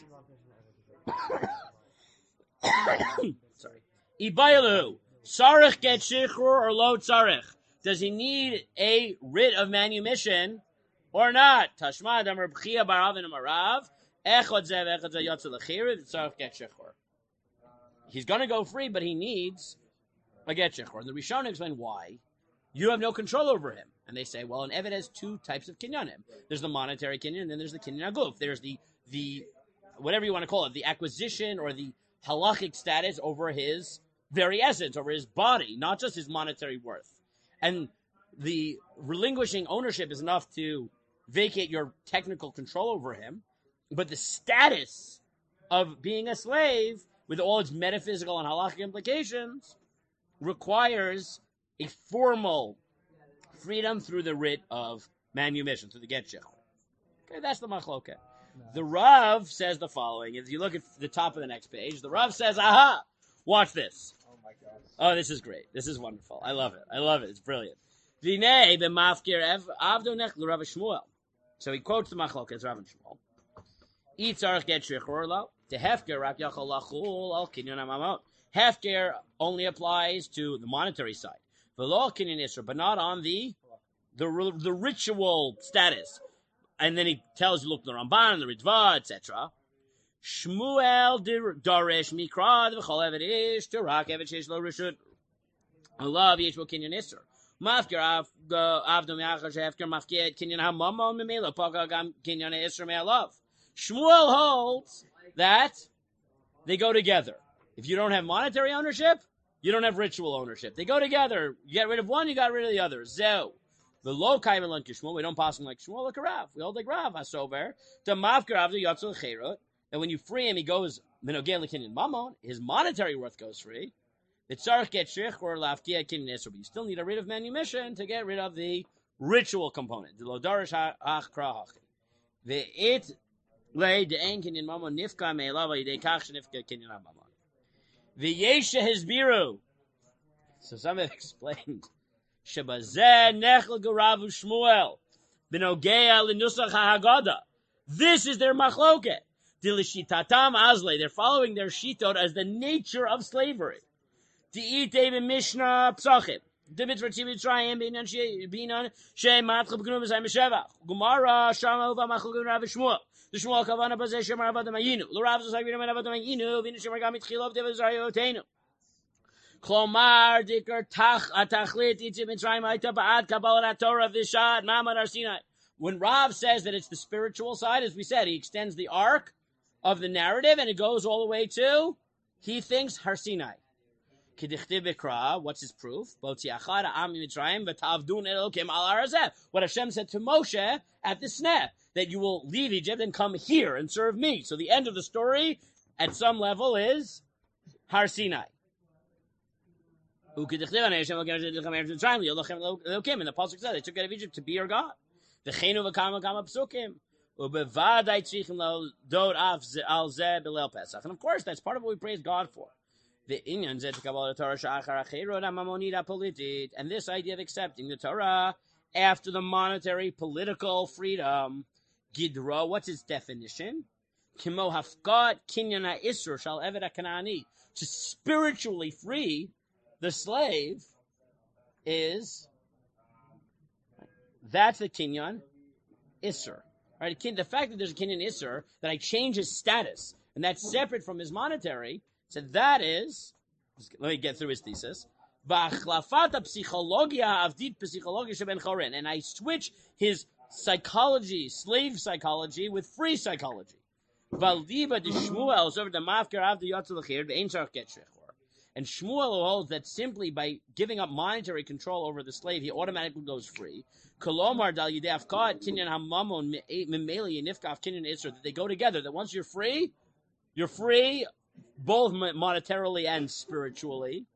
sorry, Ibayalu, Sarich get shichrur or lo tzarich? Does he need a writ of manumission or not? Tashma damar b'chia barav and amarav, echad zev yatsa l'chira, tzarich get shichrur. He's going to go free, but he needs a get shichrur. And the Rishonim explain why. You have no control over him. And they say, well, an Eved has 2 types of kinyanim. There's the monetary kinyan, and then there's the kinyan aguf. There's the whatever you want to call it, the acquisition or the halachic status over his very essence, over his body, not just his monetary worth. And the relinquishing ownership is enough to vacate your technical control over him, but the status of being a slave, with all its metaphysical and halachic implications, requires a formal freedom through the writ of manumission, through the get shechor. Okay, that's the machloket. The Rav says the following. If you look at the top of the next page, the Rav says, aha, watch this. Oh my gosh. Oh, this is great. This is wonderful. I love it. It's brilliant. V'nei b'mafkir avdo nechel Rav Shmuel. So he quotes the Machlokes Rav Shmuel. Itzarch get shrichur lo. The hefker rak yachol lachul al kinyan hamamot. Hefker only applies to the monetary side. V'lo kinyan isra, but not on the ritual status. And then he tells you, look, the Ramban, the Ritva, etc. Shmuel darish mikrad v'chol evet ish to rak evet sheish lo rishut. Allah v'yishbo kinyan isra. Mafkir avdo me'achar shehefker mafkir kinyan hamamon memela paka gam kinyan isra me'alav. Shmuel holds that they go together. If you don't have monetary ownership, you don't have ritual ownership. They go together. You get rid of one, you got rid of the other. Zeu. The low kaivel like Shmuel. We don't pass him like Shmuel, like Rav. We hold like Rav. Hasover. To mafkir avdo yatzul cherut. And when you free him, he goes minogel lekinyan mamon. His monetary worth goes free. The tzarich get shrich or lafkia kinyan isra. But you still need a rid of manumission to get rid of the ritual component. The lo darish hach krahach. The it. Lay the ein kinyan mamon nifka me'elav yidei kach shenifka kinyan mamon. V'yesha hizbiru. So some have explained. Shebazeh nechel garavu Shmuel b'nogea l'nusach ha'haggadah. This is their machloket. Dilishitatam azle. They're following their shitot as the nature of slavery. Di'ite b'mishnah psachim. Dimitri Mitzrayim binan shei matchel b'gnu b'zayim b'shevach. Gemara shama uva machloket Rav Shmuel. The Shmuel kavana bazeh shemar avad mayinu. L'Rav zosagvinu men avad mayinu. V'inu shemar gam itchilov devazayotenu. Klomar dikar atachlit itzim Mitzrayim aita ba'ad kabbalat Torah v'shad mamad Har Sinai. When Rav says that it's the spiritual side, as we said, he extends the arc of the narrative and it goes all the way to, he thinks, Har Sinai. K'dichtiv b'kra, what's his proof? What Hashem said to Moshe at the sneh, that you will leave Egypt and come here and serve me. So the end of the story, at some level, is Har Sinai. And the Pasuk said they took out of Egypt to be your God. And of course, that's part of what we praise God for. And this idea of accepting the Torah after the monetary political freedom. Gidra, what's its definition? Kimo hafkat kinyan ha'isur shal eved ha'kanani. To spiritually free the slave is, that's the kinyan isur. Right? The fact that there's a kinyan isur, that I change his status, and that's separate from his monetary, so that is, let me get through his thesis. And I switch his psychology, slave psychology, with free psychology. And Shmuel holds that simply by giving up monetary control over the slave, he automatically goes free. That they go together, that once you're free both monetarily and spiritually.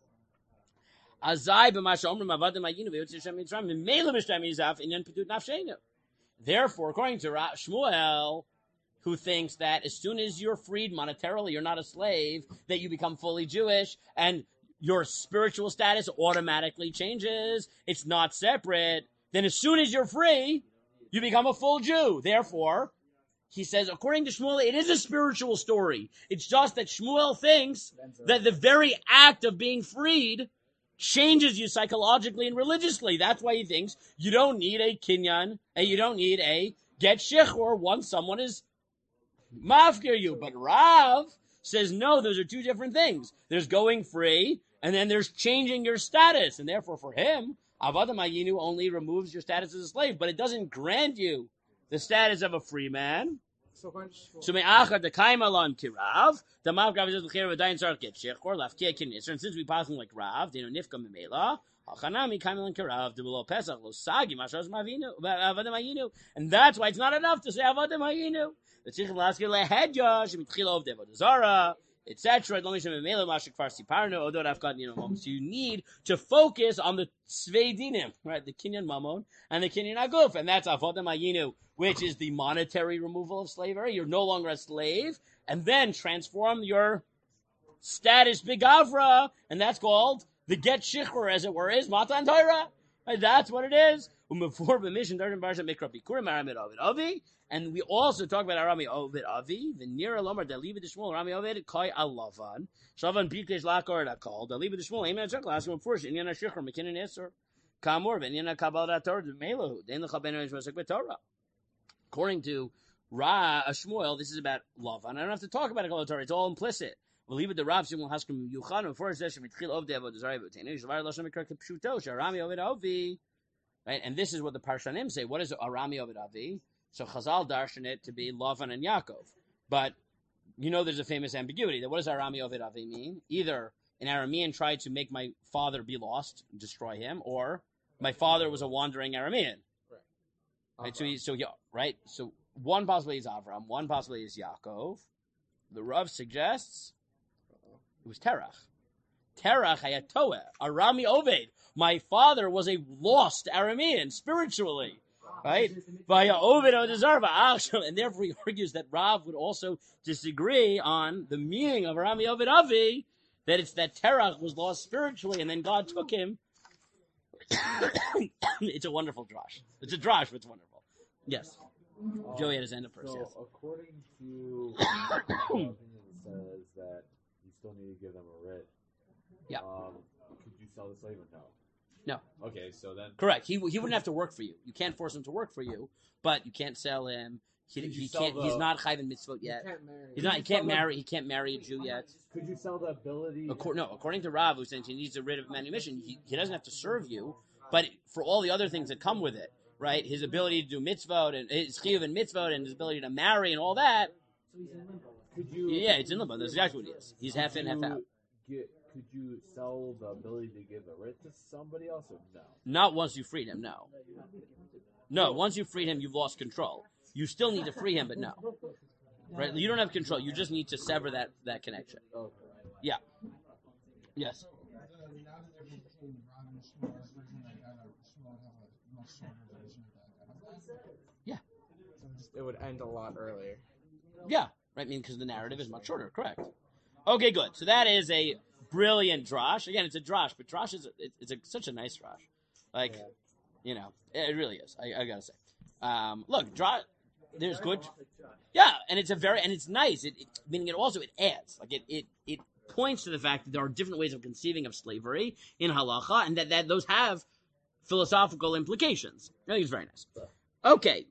Therefore, according to Shmuel, who thinks that as soon as you're freed monetarily, you're not a slave, that you become fully Jewish, and your spiritual status automatically changes, it's not separate, then as soon as you're free, you become a full Jew. Therefore, he says, according to Shmuel, it is a spiritual story. It's just that Shmuel thinks that the very act of being freed changes you psychologically and religiously. That's why he thinks you don't need a kinyan, and you don't need a get shechor once someone is mafkir you. But Rav says, no, those are two different things. There's going free, and then there's changing your status. And therefore, for him, Avodah Mayinu only removes your status as a slave, but it doesn't grant you the status of a free man. So me'achar the kaimalon kirav, the mavgav is the chir of dayin sark get shechor lafkia kinis. And since we pass him like Rav, they know nifka memela. Hachanami kaimalon kirav debulo pesach lo sagi mashos mavinu avodah mayinu. And that's why it's not enough to say avodah mayinu. The tzichem laskir lehedya shemitchila of devodah zara, etc. So you need to focus on the svei dinim, right? The kinyan mamon and the kinyan aguf, and that's avodah mayinu, which is the monetary removal of slavery. You're no longer a slave, and then transform your status bigavra, and that's called the get shichur, as it were, is matan Torah. Right, that's what it is. And we also talk about Arami Ovid Avi, the near Lomar, the Liva de Shmuel, Arami Ovid, Koi Alavan, Shavan Bikesh Lakor Akal, the Liva de Shmuel, Amen Chaklas, one first, Indiana Shikr, McKinnon Isser, Kamor, Indiana Kabbalah Torah, the Melahu, then the Chabeno Ishmasek Torah. According to Shmuel, this is about Lavan. I don't have to talk about Kabbalah Torah, it's all implicit. Believe it, the Rav Shimon Haskem Yuchan, for Zeshem, Mitchil Ovde Avod Zarei Votene, Shvar Lashon Mikra Kipshuto, Sharami Ovid Avi. Right, and this is what the Parshanim say. What is Arami Ovid Avi? So Chazal darshan it to be Lavan and Yaakov. But you know there's a famous ambiguity. That what does Arami Ovid Avi mean? Either an Aramean tried to make my father be lost, destroy him, or my father was a wandering Aramean. Right. So one possibility is Avram, one possibility is Yaakov. The Rav suggests it was Terach. Terach hayatoeh, Arami Oved. My father was a lost Aramean spiritually. Right? Via Ovid Odezarva, and therefore he argues that Rav would also disagree on the meaning of Arami Ovid Avi, that it's that Terach was lost spiritually and then God took him. It's a wonderful drash. It's a drash, but it's wonderful. Yes. Joey had his hand up first. So, yes. according to the opinion says that you still need to give them a writ. Yeah. Could you sell the slave or no? No. Okay, so then... Correct. He wouldn't have to work for you. You can't force him to work for you, but you can't sell him. He can't. He's not chayv mitzvot yet. He's not. He can't marry. He can't marry a Jew yet. Could you sell the ability? According to Rav, who says he needs a writ of manumission, he doesn't have to serve you, but for all the other things that come with it, right? His ability to do mitzvot and his chiyuv and mitzvot and his ability to marry and all that. Could you? Yeah, it's in limbo. That's exactly what he is. He's half in, half out. Could you sell the ability to give the writ to somebody else or no? Not once you freed him. No. No. Once you freed him, you've lost control. You still need to free him, but no. Right? You don't have control. You just need to sever that connection. Yeah. Yes. Yeah. It would end a lot earlier. Yeah. Right? I mean, because the narrative is much shorter. Correct. Okay, good. So that is a brilliant drash. Again, it's a drash, but drash is such a nice drash. Like, you know, it really is. I gotta say. Look, drash. There's good. Yeah, and it's nice. Meaning it adds. Like it points to the fact that there are different ways of conceiving of slavery in halacha, and that those have philosophical implications. I think it's very nice. Okay.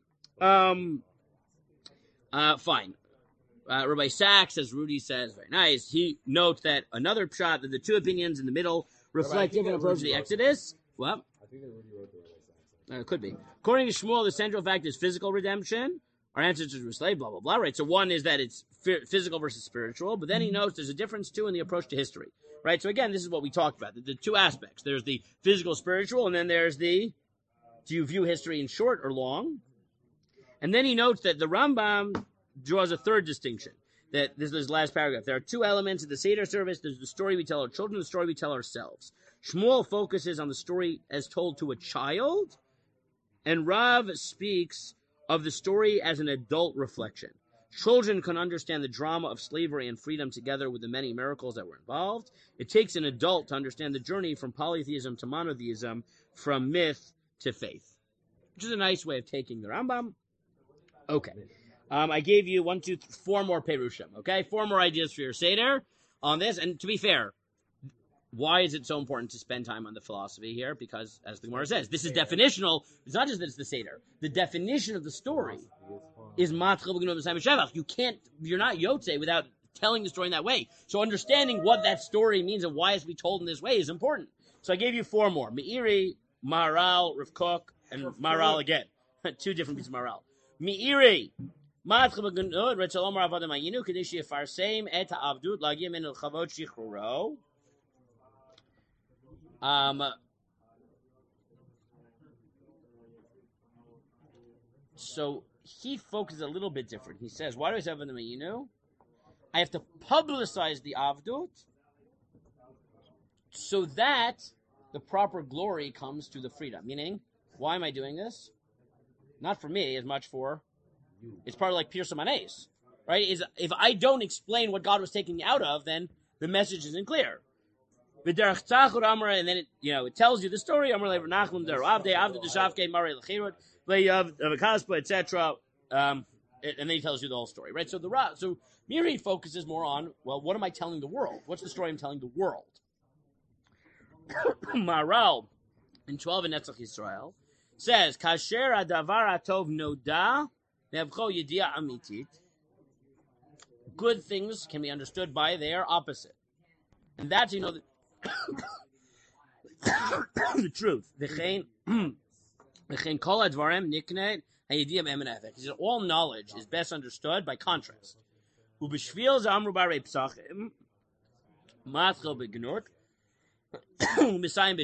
Fine. Rabbi Sachs, as Rudy says, very nice. He notes that another pshat, that the two opinions in the middle reflect different approach to the Exodus. What? I think that Rudy wrote the Rabbi Sachs. It could be. According to Shmuel, the central fact is physical redemption. Our ancestors were slaves, blah, blah, blah, right? So one is that it's physical versus spiritual, but then he notes there's a difference, too, in the approach to history, right? So again, this is what we talked about, the two aspects. There's the physical, spiritual, and then there's do you view history in short or long? And then he notes that the Rambam draws a third distinction, that this is his last paragraph. There are two elements of the Seder service. There's the story we tell our children, the story we tell ourselves. Shmuel focuses on the story as told to a child, and Rav speaks of the story as an adult reflection. Children can understand the drama of slavery and freedom together with the many miracles that were involved. It takes an adult to understand the journey from polytheism to monotheism, from myth to faith. Which is a nice way of taking the Rambam. Okay. I gave you 4 more Perushim, okay? 4 more ideas for your Seder on this. And to be fair, why is it so important to spend time on the philosophy here? Because, as the Gemara says, this is definitional. It's not just that it's the Seder. The definition of the story is Matchel B'Gnov B'Sayim Shevach. You're not Yotze without telling the story in that way. So understanding what that story means and why it's to be told in this way is important. So I gave you 4 more. Meiri, Maharal, Rav Kook, and Maharal again. 2 different pieces of Maharal. Meiri, Matchel B'Gnov Retzalom Ravadam Ayinu Kadesh Yefarseim Et HaAvdut Lagim Min El-Chavot Shichuro. So he focuses a little bit different. He says, why do I say Avadam Ayinu? I have to publicize the Avdut so that the proper glory comes to the freedom. Meaning, why am I doing this? Not for me, as much for you. It's part of like Pirsum Anes, right? If I don't explain what God was taking me out of, then the message isn't clear. And then it tells you the story. Etc. And then he tells you the whole story, right? So Miri focuses more on, well, what am I telling the world? What's the story I'm telling the world? Maral in 12 in Netzach Yisrael says, Kasher adavar atov noda nevcho yedia amitit. Good things can be understood by their opposite. And that's, the truth. All knowledge is best understood by contrast. So he says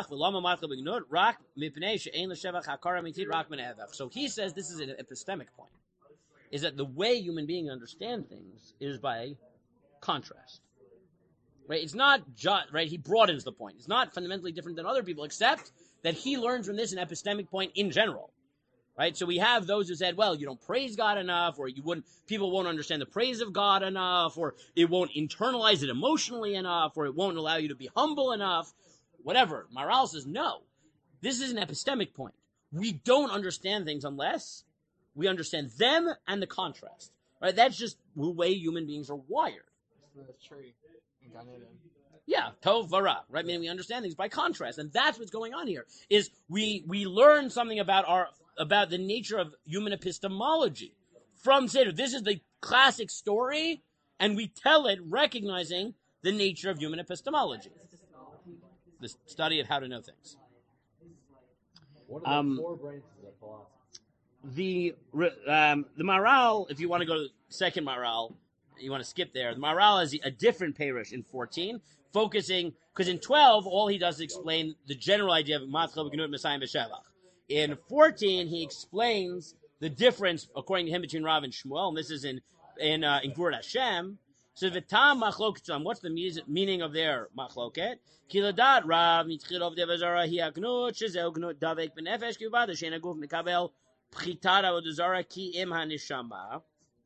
this is an epistemic point, is that the way human beings understand things is by contrast. Right? It's not just, right, he broadens the point. It's not fundamentally different than other people, except that he learns from this an epistemic point in general. Right? So we have those who said, well, you don't praise God enough, or people won't understand the praise of God enough, or it won't internalize it emotionally enough, or it won't allow you to be humble enough, whatever. Maral says, no, this is an epistemic point. We don't understand things unless we understand them and the contrast. Right? That's just the way human beings are wired. It's the tree in Gan Eden. Yeah, tov vara, right? Meaning we understand things by contrast, and that's what's going on here. Is we learn something about the nature of human epistemology from Seder. This is the classic story, and we tell it recognizing the nature of human epistemology, the study of how to know things. What are the four branches of philosophy? The Maral, if you want to go to the second Maral, you want to skip there. The Maral is a different parish in 14, focusing, because in 12, all he does is explain the general idea of Matchel B'Gnut Messiah B'Shevach. In 14, he explains the difference, according to him, between Rav and Shmuel, and this is in Gvurah Hashem. So v'tam machloketzam, what's the meaning of their machloket? Kiladat Rav mitchil of devazara hi agnut shezeu gnut davek b'nefesh kivad she'ena guf mikabel pchitat avodah zara ki im hanishama.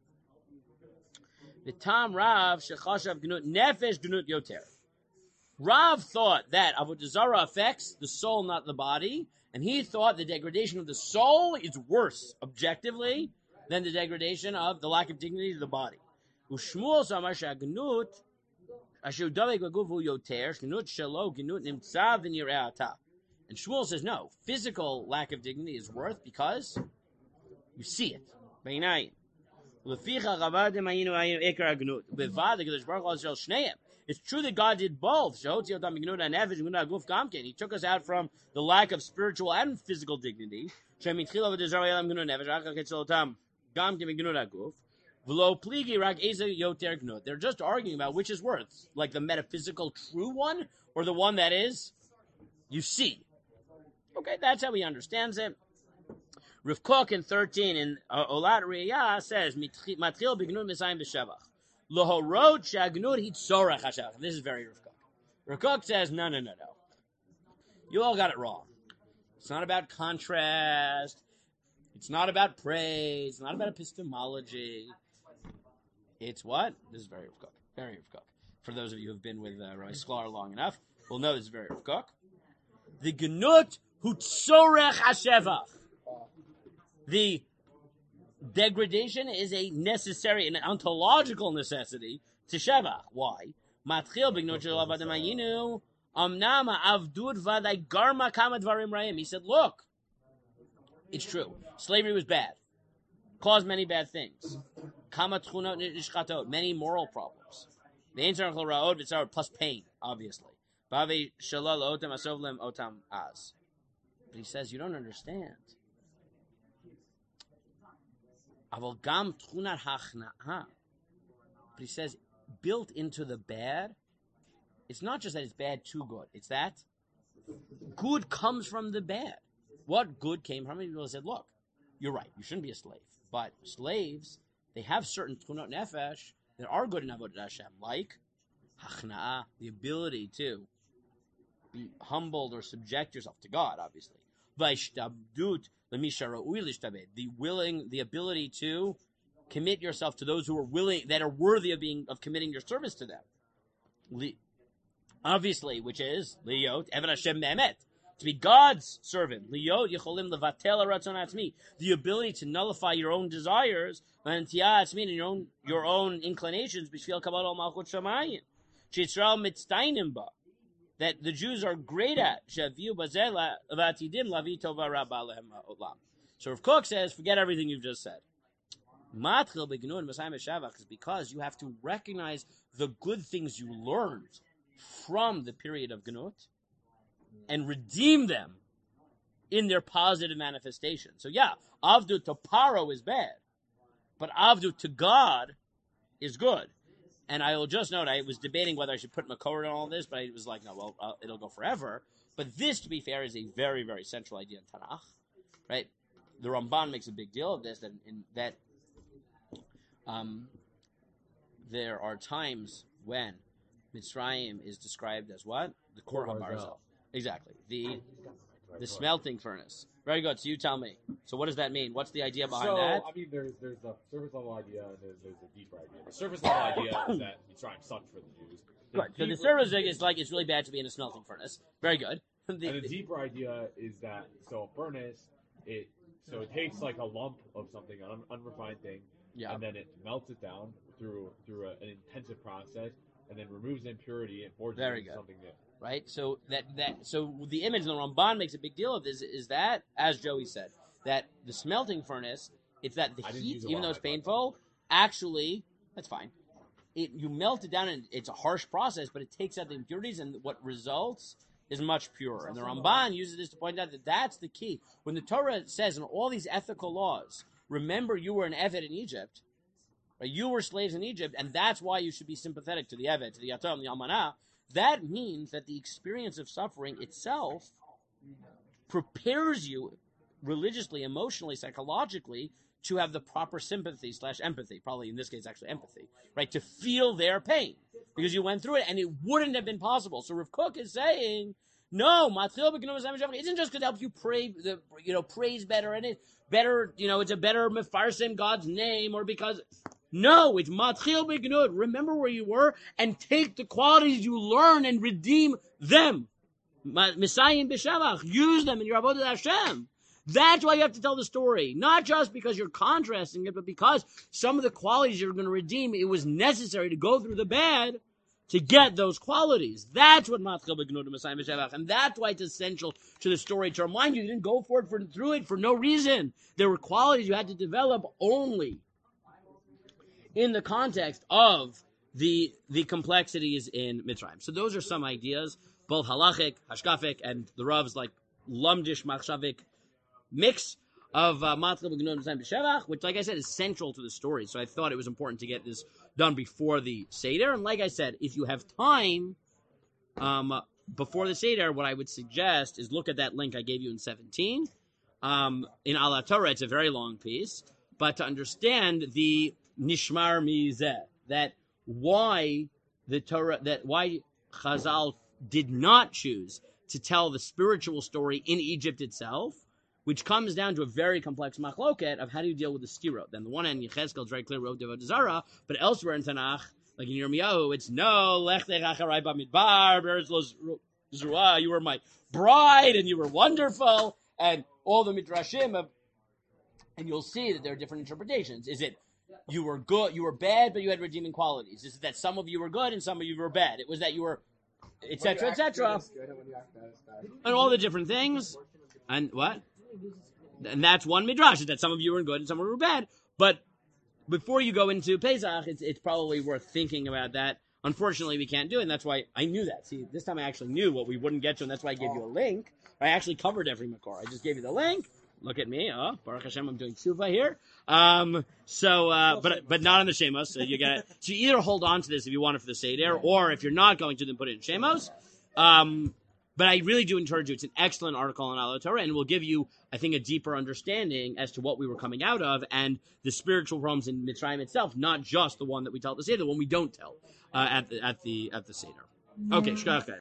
V'tam Rav shechashav gnut nefesh gnut yoter. Rav thought that avodah zara affects the soul, not the body. And he thought the degradation of the soul is worse, objectively, than the degradation of the lack of dignity of the body. Ushmuel samar shagnut asher davek b'gufu yoter gnut shelo gnut nimtza v'nir'ata. And Shmuel says no, physical lack of dignity is worse because you see it. Beinayim. Leficha chavadim ayinu ayinu ikar gnut. Bevad the Kadosh Baruch Hu shel shneim. It's true that God did both. He took us out from the lack of spiritual and physical dignity. They're just arguing about which is worse, like the metaphysical true one or the one that is you see. Okay, that's how he understands it. Rav Kook in 13 in Olat Riyah says, "Matril b'gnut mesayim b'shevach." This is very Rav Kook. Rav Kook says, no. You all got it wrong. It's not about contrast. It's not about praise. It's not about epistemology. It's what? This is very Rav Kook. Very Rav Kook. For those of you who have been with Rabbi Sklar long enough, will know this is very Rav Kook. The Gnut hu tzorech hashevach. The degradation is a necessary, an ontological necessity to Shevach. Why? He said, look, it's true. Slavery was bad. Caused many bad things. Many moral problems. Plus pain, obviously. But he says, you don't understand. But he says, built into the bad, it's not just that it's bad to good. It's that good comes from the bad. What good came from it? People said, look, you're right, you shouldn't be a slave. But slaves, they have certain tchunot nefesh that are good in Avodah Hashem, like hachna'ah, the ability to be humbled or subject yourself to God, obviously. Vaishtabdut, the ability to commit yourself to those who are willing, that are worthy of committing your service to them. obviously, which is Liyot Eved Hashem Me'emet, to be God's servant. Liyot Yecholim Levatel Ratzon Atzmi, the ability to nullify your own desires, and your own inclinations, B'shvil Kabbalah Malchut Shamayim, Sh'Yisrael Mitztainim Ba, that the Jews are great at. Shaviu Bazeh V'Atidim Lavi Tova Rabba Lehem Olam. So Rav Kook says, forget everything you've just said. Matchil Begnun Masayim Shavach is because you have to recognize the good things you learned from the period of Gnut and redeem them in their positive manifestation. So yeah, Avdu to Paro is bad, but Avdu to God is good. And I will just note, I was debating whether I should put Makor on all this, but I was like, no, well, it'll go forever. But this, to be fair, is a very, very central idea in Tanakh, right? The Ramban makes a big deal of this, that there are times when Mitzrayim is described as what? The Kor HaBarzel. Exactly. The smelting furnace. Very good. So you tell me. So what does that mean? What's the idea behind that? I mean, there's a surface level idea and there's a deeper idea. The surface level idea is that Mitzrayim sucked for the Jews. Right. So the surface is like it's really bad to be in a smelting furnace. Very good. And the deeper idea is that a furnace, it takes like a lump of something, an unrefined thing, and then it melts it down through an intensive process, and then removes the impurity and forges it into something new. Right. So so the image in the Ramban makes a big deal of this is that, as Joey said, that the smelting furnace, it's that the heat, even though it's painful, actually that's fine. You melt it down and it's a harsh process, but it takes out the impurities, and what results is much purer. And the Ramban uses this to point out that that's the key. When the Torah says in all these ethical laws, remember you were an Eved in Egypt, right? You were slaves in Egypt, and that's why you should be sympathetic to the Eved, to the Yatom, the Almanah. That means that the experience of suffering itself prepares you religiously, emotionally, psychologically to have the proper sympathy / empathy, probably in this case actually empathy, right? To feel their pain because you went through it and it wouldn't have been possible. So Rav Kook is saying, no, it isn't just to help you praise better and it's better, it's a better mefarsim God's name, or because no, it's matchil b'gnut. Remember where you were and take the qualities you learn and redeem them. Misayim b'shavach. Use them in your avodah Hashem. That's why you have to tell the story. Not just because you're contrasting it, but because some of the qualities you're going to redeem, it was necessary to go through the bad to get those qualities. That's what matchil b'gnut and Misayim b'shavach. And that's why it's essential to the story to remind you didn't go through it for no reason. There were qualities you had to develop only in the context of the complexities in Mitzrayim. So those are some ideas, both halachic, hashkafic, and the Rav's like lumdish machshavik mix of matchil b'gnut and b'shevach, which, like I said, is central to the story. So I thought it was important to get this done before the Seder. And like I said, if you have time before the Seder, what I would suggest is look at that link I gave you in 17. In Ala Torah, it's a very long piece, but to understand the Nishmar Mizeh, that why Chazal did not choose to tell the spiritual story in Egypt itself, which comes down to a very complex machloket of how do you deal with the stirot. Then the one hand, Yechezkel is very clear, wrote Devad Zara, but elsewhere in Tanakh, like in Yirmiyahu, it's no, Lech Tech Acharai Bamidbar, Berzlos Zruah, you were my bride, and you were wonderful, and all the Midrashim of, and you'll see that there are different interpretations. Is it you were good, you were bad, but you had redeeming qualities? Is it that some of you were good and some of you were bad? It was that you were, etc., etc., and all the different things. And what? And that's one midrash, is that some of you were good and some of you were bad. But before you go into Pesach, it's probably worth thinking about that. Unfortunately, we can't do it, and that's why I knew that. See, this time I actually knew what we wouldn't get to, and that's why I gave you a link. I actually covered every Makor. I just gave you the link. Look at me, Baruch Hashem, I'm doing tshuva here. But not on the Shemos. So you either hold on to this if you want it for the Seder, or if you're not going to, then put it in Shemos. But I really do encourage you. It's an excellent article on Ala Torah, and it will give you, I think, a deeper understanding as to what we were coming out of and the spiritual problems in Mitzrayim itself, not just the one that we tell at the Seder, the one we don't tell at the Seder. Okay, shkach.